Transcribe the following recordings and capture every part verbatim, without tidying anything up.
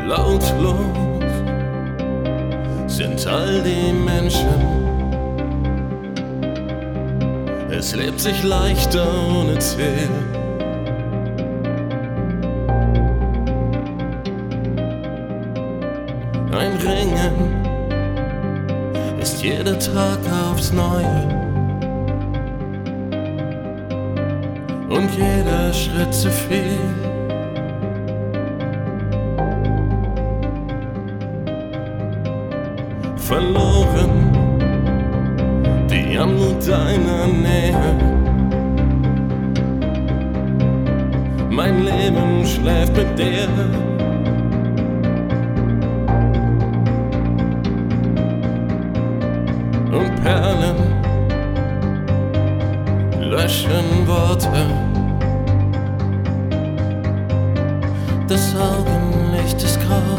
Lautlos sind all die Menschen. Es lebt sich leichter ohne Ziel. Ein Ringen ist jeder Tag aufs Neue und jeder Schritt zu viel. Verloren die Anmut deiner Nähe. Mein Leben schläft mit dir. Und Perlen löschen Worte. Das Augenlicht ist grau.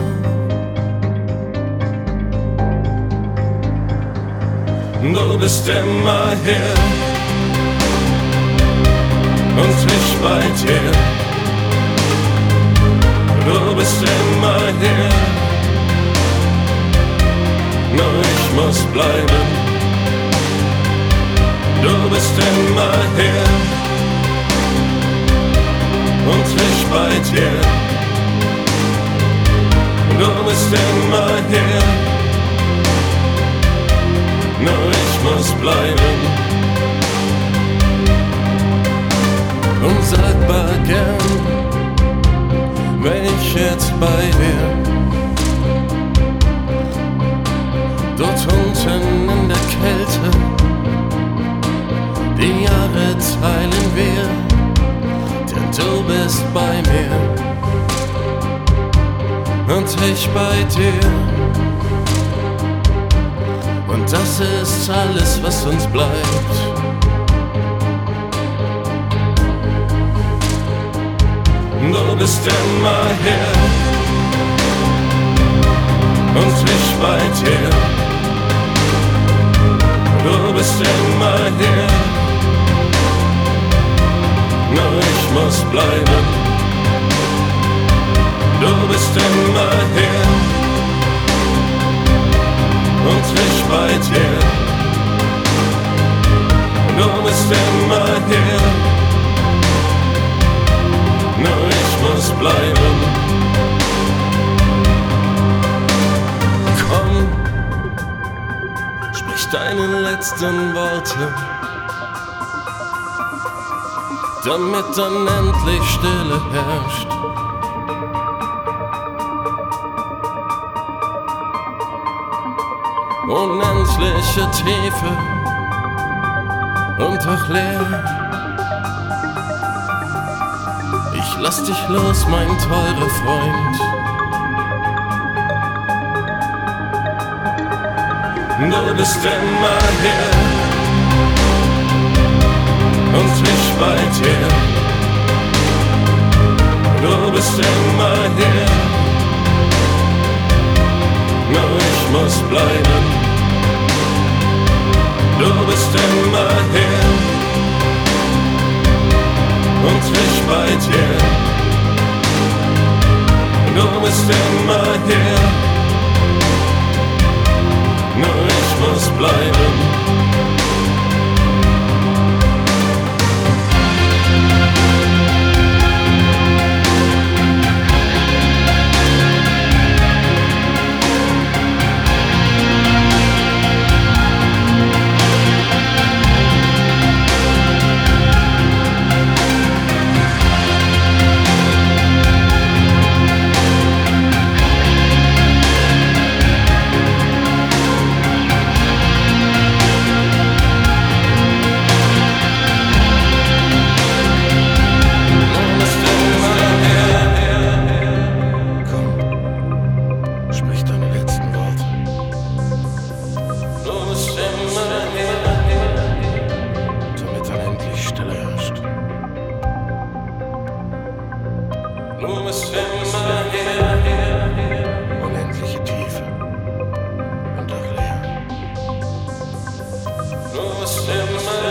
Du bist immer hier und ich bei dir. Du bist immer hier, nur ich muss bleiben. Du bist immer hier und ich bei dir. Du bist immer hier, nur ich muss bleiben. Unsagbar gern wär ich jetzt bei dir. Dort unten in der Kälte, die Jahre teilen wir, denn du bist bei mir und ich bei dir. Und das ist alles, was uns bleibt. Du bist immer hier und ich bei dir. Du bist immer hier, nur ich muss bleiben. Du bist immer hier und ich bei dir. Du bist immer hier, nur ich muss bleiben. Komm, sprich deine letzten Worte, damit dann endlich Stille herrscht. Unendliche Tiefe und doch leer. Ich lass dich los, mein teurer Freund. Du bist immer hier und ich bei dir. Du bist immer hier, nur ich muss bleiben. Du bist immer hier und ich bei dir. Du bist immer hier, nur ich muss bleiben. Unendliche Tiefe und doch leer. Du bist immer